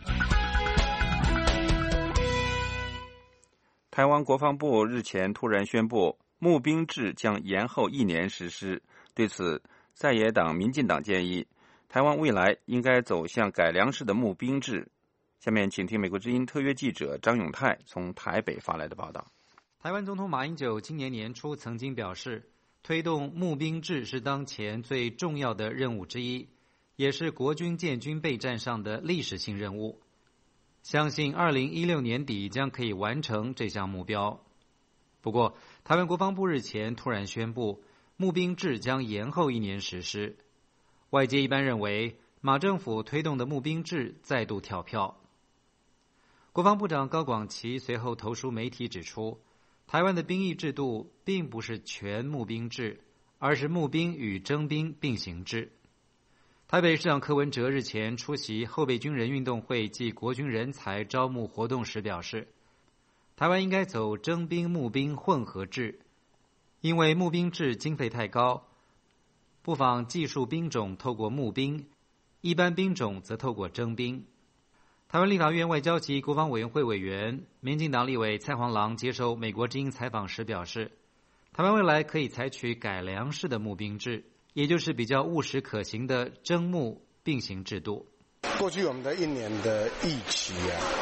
台湾国防部日前突然宣布，募兵制将延后一年实施。对此，在野党民进党建议，台湾未来应该走向改良式的募兵制。下面请听美国之音特约记者张永泰从台北发来的报道。 台湾总统马英九今年年初曾经表示，推动募兵制是当前最重要的任务之一，也是国军建军备战上的历史性任务。相信二零一六年底将可以完成这项目标。不过，台湾国防部日前突然宣布，募兵制将延后一年实施。外界一般认为，马政府推动的募兵制再度跳票。国防部长高广琪随后投书媒体指出，台湾的兵役制度并不是全募兵制，而是募兵与征兵并行制。台北市长柯文哲日前出席后备军人运动会暨国军人才招募活动时表示，台湾应该走征兵募兵混合制，因为募兵制经费太高，不妨技术兵种透过募兵，一般兵种则透过征兵。台湾立法院外交及国防委员会委员、民进党立委蔡黄郎接受美国之音采访时表示，台湾未来可以采取改良式的募兵制，也就是比较务实可行的征募并行制度。 过去我们的一年的役期啊，常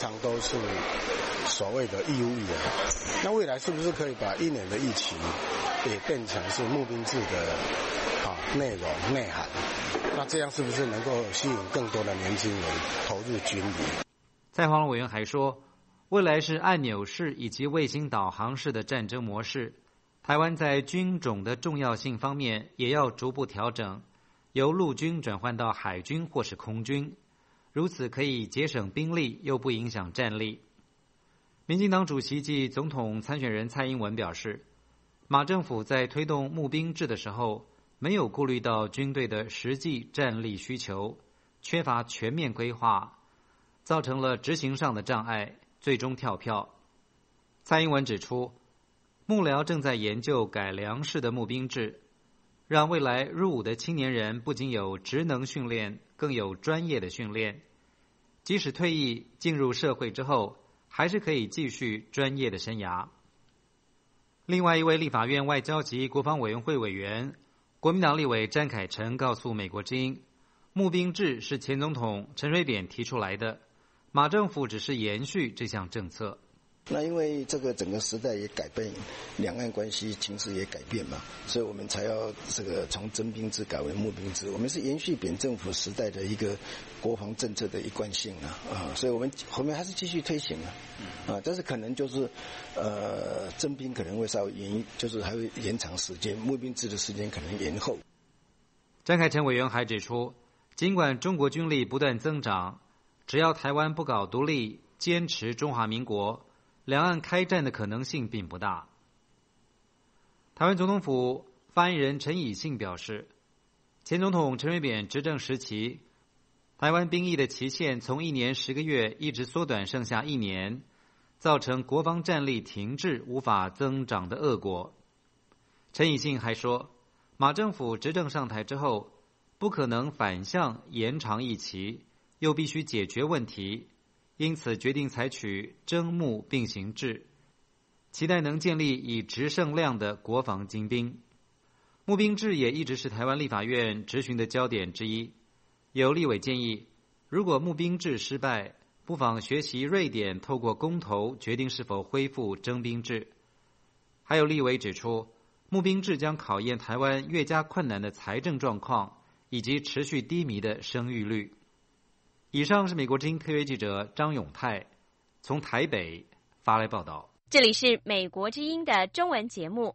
常都是所谓的义务役人。那未来是不是可以把一年的役期也变成是募兵制的啊内容内涵？那这样是不是能够吸引更多的年轻人投入军旅？ 蔡黄龙委员还说，未来是按钮式以及卫星导航式的战争模式，台湾在军种的重要性方面也要逐步调整，由陆军转换到海军或是空军，如此可以节省兵力又不影响战力。民进党主席暨总统参选人蔡英文表示，马政府在推动募兵制的时候，没有顾虑到军队的实际战力需求，缺乏全面规划，造成了执行上的障碍，最终跳票。蔡英文指出，幕僚正在研究改良式的募兵制，让未来入伍的青年人不仅有职能训练，更有专业的训练，即使退役进入社会之后，还是可以继续专业的生涯。另外一位立法院外交及国防委员会委员，国民党立委詹凯成告诉美国之音，募兵制是前总统陈水扁提出来的，马政府只是延续这项政策。 那因为这个整个时代也改变，两岸关系情势也改变嘛，所以我们才要这个从征兵制改为募兵制。我们是延续扁政府时代的一个国防政策的一贯性啊，啊，所以我们后面还是继续推行啊，啊，但是可能就是呃征兵可能会稍微延，就是还会延长时间，募兵制的时间可能延后。 詹凯成委员还指出，尽管中国军力不断增长，只要台湾不搞独立，坚持中华民国，两岸开战的可能性并不大。台湾总统府发言人陈以信表示，前总统陈水扁执政时期，台湾兵役的期限从一年十个月一直缩短剩下一年，造成国防战力停滞无法增长的恶果。陈以信还说，马政府执政上台之后，不可能反向延长役期，又必须解决问题，因此决定采取征募并行制，期待能建立以质胜量的国防精兵。募兵制也一直是台湾立法院质询的焦点之一。有立委建议，如果募兵制失败，不妨学习瑞典透过公投决定是否恢复征兵制。还有立委指出，募兵制将考验台湾越加困难的财政状况，以及持续低迷的生育率。以上是美国之音特约记者张永泰从台北发来报道。 这里是美国之音的中文节目。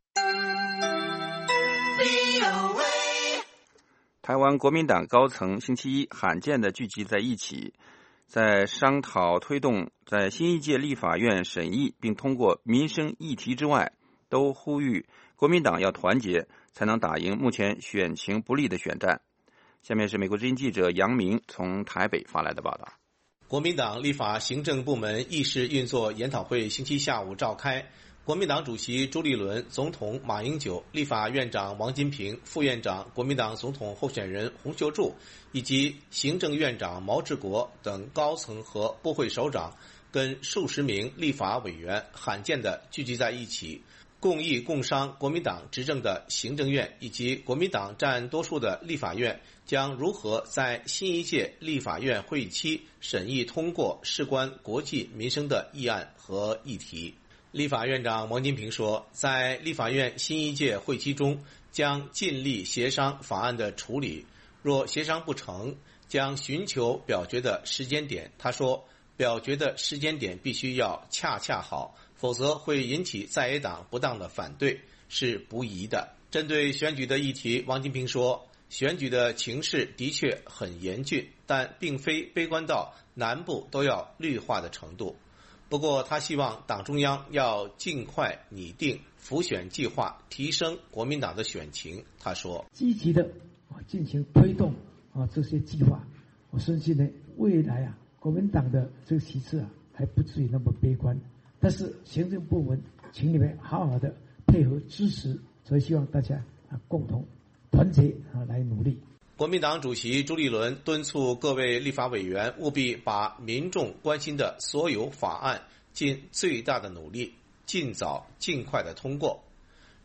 台湾国民党高层星期一罕见地聚集在一起，在商讨推动在新一届立法院审议并通过民生议题之外，都呼吁国民党要团结，才能打赢目前选情不利的选战。下面是美国之音记者杨明从台北发来的报道。 国民党立法行政部门议事运作研讨会星期下午召开，国民党主席朱立伦、总统马英九、立法院长王金平、副院长国民党总统候选人洪秀柱以及行政院长毛治国等高层和部会首长跟数十名立法委员罕见地聚集在一起，共议共商国民党执政的行政院以及国民党占多数的立法院将如何在新一届立法院会议期审议通过事关国计民生的议案和议题。立法院长王金平说，在立法院新一届会期中将尽力协商法案的处理，若协商不成，将寻求表决的时间点。他说，表决的时间点必须要恰恰好，否则会引起在野党不当的反对，是不宜的。针对选举的议题，王金平说，选举的情势的确很严峻，但并非悲观到南部都要绿化的程度。不过他希望党中央要尽快拟定辅选计划，提升国民党的选情。他说， 积极的进行推动啊这些计划，我相信呢，未来啊国民党的这个席次啊还不至于那么悲观。但是行政部门请你们好好的配合支持，所以希望大家啊共同团结啊来努力。 国民党主席朱立伦敦促各位立法委员务必把民众关心的所有法案尽最大的努力，尽早尽快的通过。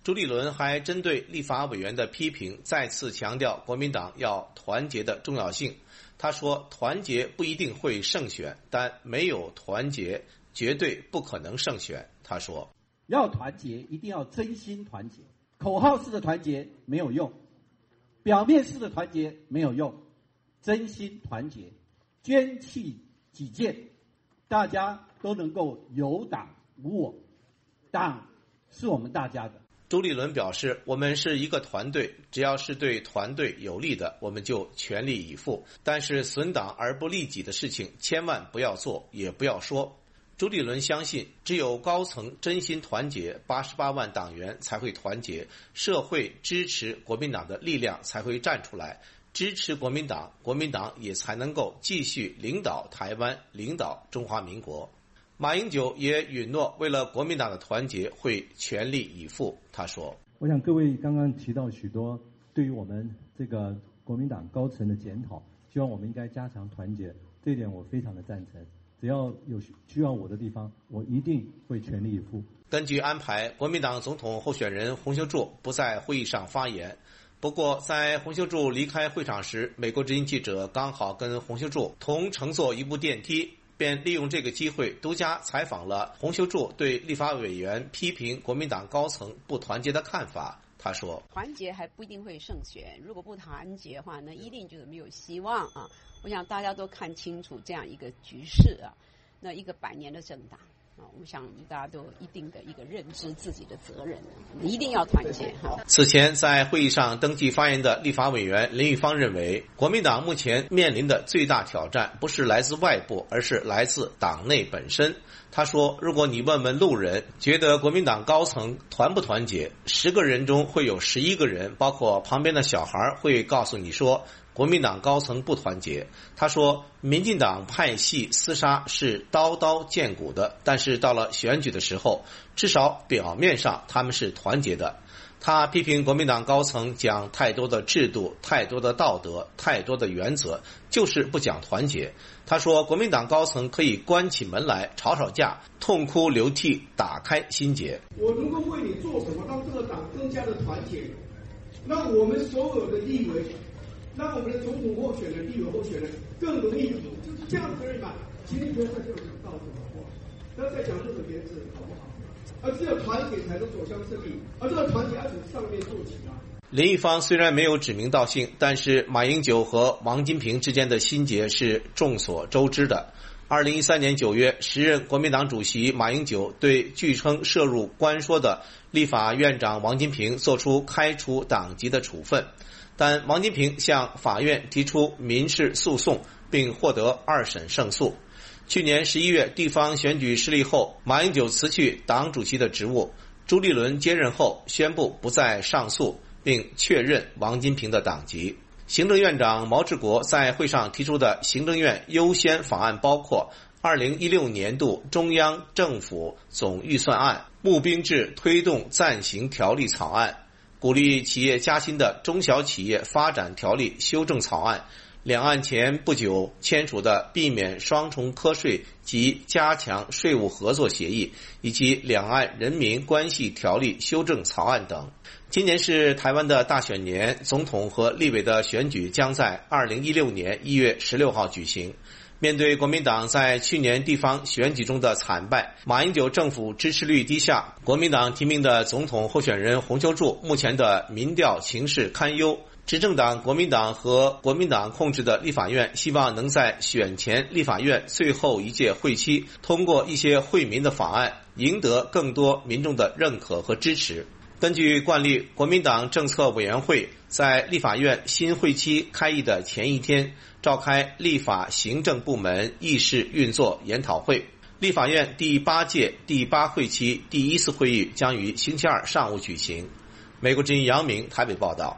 朱立伦还针对立法委员的批评再次强调国民党要团结的重要性。他说，团结不一定会胜选，但没有团结绝对不可能胜选。他说， 要团结一定要真心团结，口号式的团结没有用，表面式的团结没有用，真心团结，捐弃己见，大家都能够有党无我，党是我们大家的。 朱立伦表示，我们是一个团队，只要是对团队有利的，我们就全力以赴，但是损党而不利己的事情千万不要做，也不要说。朱立伦相信，只有高层真心团结，八十八万党员才会团结，社会支持国民党的力量才会站出来，支持国民党，国民党也才能够继续领导台湾，领导中华民国。马英九也允诺，为了国民党的团结会全力以赴。他说， 我想各位刚刚提到许多对于我们这个国民党高层的检讨，希望我们应该加强团结，这一点我非常的赞成。只要有需要我的地方，我一定会全力以赴。 根据安排，国民党总统候选人洪秀柱不在会议上发言。不过，在洪秀柱离开会场时，美国之音记者刚好跟洪秀柱同乘坐一部电梯，便利用这个机会独家采访了洪秀柱对立法委员批评国民党高层不团结的看法。他说， 团结还不一定会胜选，如果不团结的话，那一定就是没有希望啊！我想大家都看清楚这样一个局势啊，那一个百年的政党啊，我想大家都有一定的一个认知自己的责任，一定要团结哈。 此前在会议上登记发言的立法委员林玉芳认为，国民党目前面临的最大挑战不是来自外部，而是来自党内本身。他说，如果你问问路人觉得国民党高层团不团结，十个人中会有十一个人，包括旁边的小孩，会告诉你说国民党高层不团结。他说，民进党派系厮杀是刀刀见骨的，但是到了选举的时候，至少表面上他们是团结的。他批评国民党高层讲太多的制度，太多的道德，太多的原则，就是不讲团结。他说，国民党高层可以关起门来吵吵架，痛哭流涕，打开心结。 我能够为你做什么，让这个党更加的团结，让我们所有的立委，让我们的总统候选人、立委候选人更容易，就是这样子而已嘛。今天不要再给我讲道德好不好？不要再讲这种言辞好不好？而只有团结才能走向胜利，而这个团结要从上面做起啊。 林玉芳虽然没有指名道姓，但是马英九和王金平之间的心结是众所周知的。二零一三年九月，时任国民党主席马英九对据称涉入关说的立法院长王金平作出开除党籍的处分，但王金平向法院提出民事诉讼，并获得二审胜诉。去年十一月地方选举失利后，马英九辞去党主席的职务，朱立伦接任后宣布不再上诉，并确认王金平的党籍。行政院长毛治国在会上提出的行政院优先法案包括二零一六年度中央政府总预算案、募兵制推动暂行条例草案、鼓励企业加薪的中小企业发展条例修正草案、两岸前不久签署的避免双重课税及加强税务合作协议，以及两岸人民关系条例修正草案等。今年是台湾的大选年，总统和立委的选举将在二零一六年一月十六号举行。面对国民党在去年地方选举中的惨败，马英九政府支持率低下，国民党提名的总统候选人洪秀柱目前的民调情势堪忧。执政党国民党和国民党控制的立法院希望能在选前立法院最后一届会期通过一些惠民的法案，赢得更多民众的认可和支持。根据惯例，国民党政策委员会在立法院新会期开议的前一天召开立法行政部门议事运作研讨会。立法院第八届第八会期第一次会议将于星期二上午举行。美国之音杨明台北报道。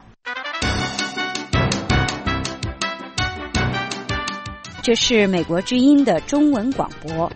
这是美国之音的中文广播。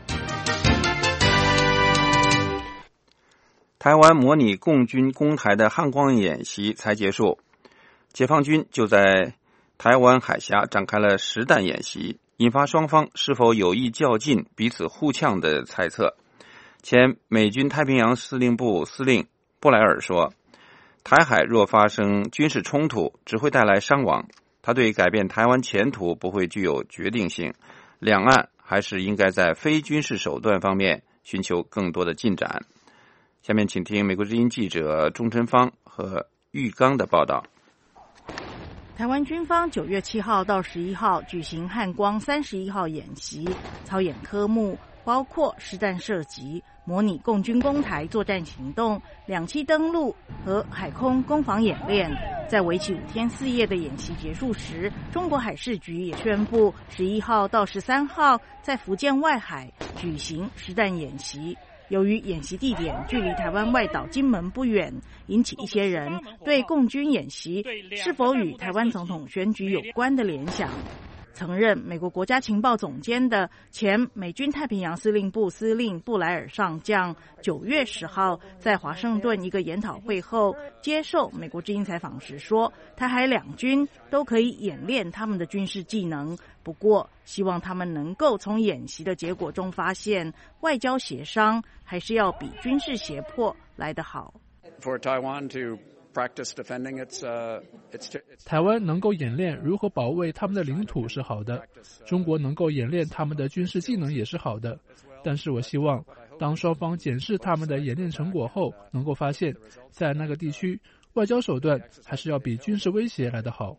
台湾模拟共军攻台的汉光演习才结束，解放军就在台湾海峡展开了实弹演习，引发双方是否有意较劲、彼此互呛的猜测。前美军太平洋司令部司令布莱尔说， 台海若发生军事冲突，只会带来伤亡。他对改变台湾前途不会具有决定性，两岸还是应该在非军事手段方面寻求更多的进展。下面请听美国之音记者钟晨芳和玉刚的报道。 台湾军方九月七号到十一号举行汉光三十一号演习，操演科目包括实弹射击、模拟共军攻台作战行动、两栖登陆和海空攻防演练。在为期五天四夜的演习结束时，中国海事局也宣布，十一号到十三号在福建外海举行实弹演习。由于演习地点距离台湾外岛金门不远，引起一些人对共军演习是否与台湾总统选举有关的联想。曾任美国国家情报总监的前美军太平洋司令部司令布莱尔上将，九月十号在华盛顿一个研讨会后接受美国之音采访时说，台海两军都可以演练他们的军事技能，不过希望他们能够从演习的结果中发现，外交协商还是要比军事胁迫来得好。 For Taiwan to practice defending its, uh, its, its... 台湾能够演练如何保卫他们的领土是好的，中国能够演练他们的军事技能也是好的。但是我希望，当双方检视他们的演练成果后，能够发现，在那个地区，外交手段还是要比军事威胁来得好。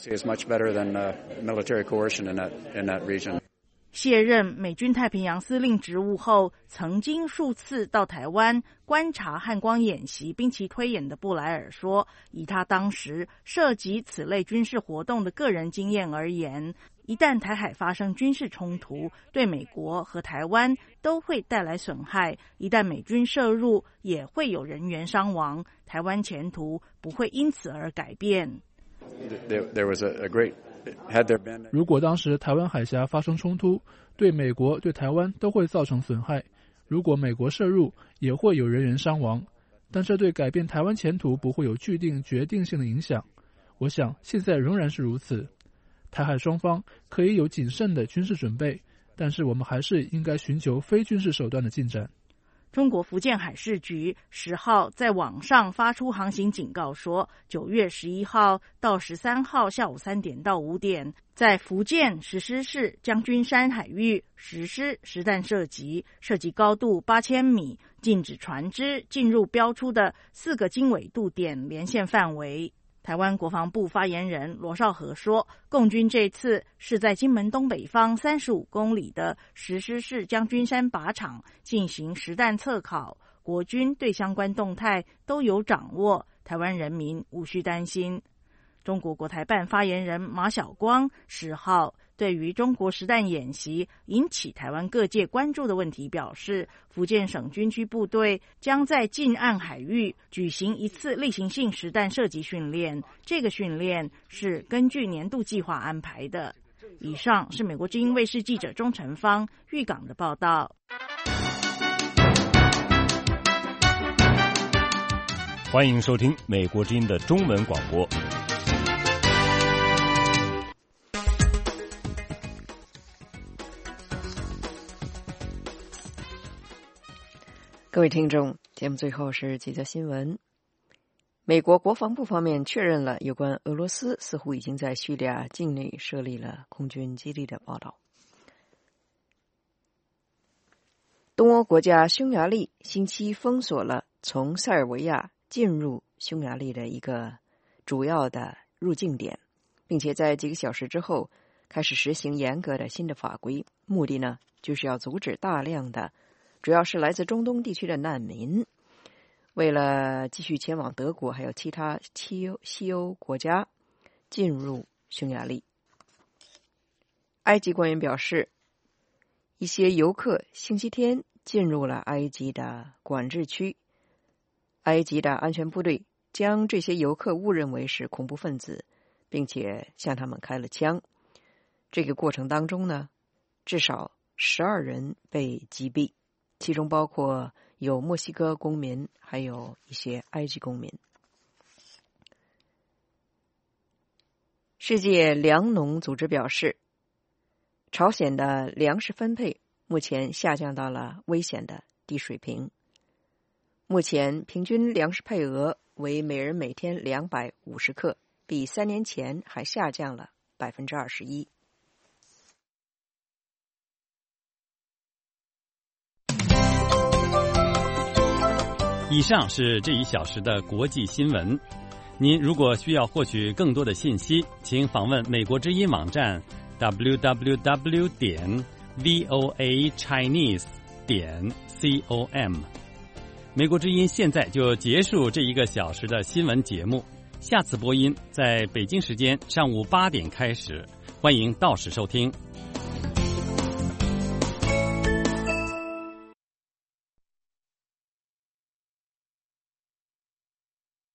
卸任美军太平洋司令职务后，曾经数次到台湾观察汉光演习并其推演的布莱尔说，以他当时涉及此类军事活动的个人经验而言，一旦台海发生军事冲突，对美国和台湾都会带来损害，一旦美军涉入，也会有人员伤亡，台湾前途不会因此而改变。 There, there was a, a great been... 如果当时台湾海峡发生冲突，对美国对台湾都会造成损害，如果美国涉入，也会有人员伤亡，但这对改变台湾前途不会有具定决定性的影响。我想现在仍然是如此，台海双方可以有谨慎的军事准备，但是我们还是应该寻求非军事手段的进展。 中国福建海事局十号在网上发出航行警告说，九月十一号到十三号下午三点到五点，在福建石狮市将军山海域实施实弹射击，射击高度八千米，禁止船只进入标出的四个经纬度点连线范围。台湾国防部发言人罗绍和说，共军这次是在金门东北方三十五公里的石狮市将军山靶场进行实弹测考，国军对相关动态都有掌握，台湾人民无需担心。中国国台办发言人马晓光十号对于中国实弹演习引起台湾各界关注的问题表示，福建省军区部队将在近岸海域举行一次例行性实弹射击训练，这个训练是根据年度计划安排的。以上是美国之音卫视记者钟晨芳玉港的报道。 欢迎收听美国之音的中文广播。 各位听众，节目最后是几则新闻。美国国防部方面确认了有关俄罗斯似乎已经在叙利亚境内设立了空军基地的报道。东欧国家匈牙利星期封锁了从塞尔维亚进入匈牙利的一个主要的入境点，并且在几个小时之后开始实行严格的新的法规，目的呢就是要阻止大量的主要是来自中东地区的难民为了继续前往德国还有其他西欧国家进入匈牙利。埃及官员表示，一些游客星期天进入了埃及的管制区，埃及的安全部队将这些游客误认为是恐怖分子，并且向他们开了枪。这个过程当中呢，至少十二人被击毙，其中包括有墨西哥公民，还有一些埃及公民。世界粮农组织表示，朝鲜的粮食分配目前下降到了危险的低水平。 目前平均粮食配额为每人每天两百五十克，比三年前还下降了百分之二十一。 以上是这一小时的国际新闻。您如果需要获取更多的信息，请访问美国之音网站 double-u double-u double-u 点 voa chinese 点 com。美国之音现在就结束这一个小时的新闻节目，下次播音在北京时间上午八点开始，欢迎到时收听。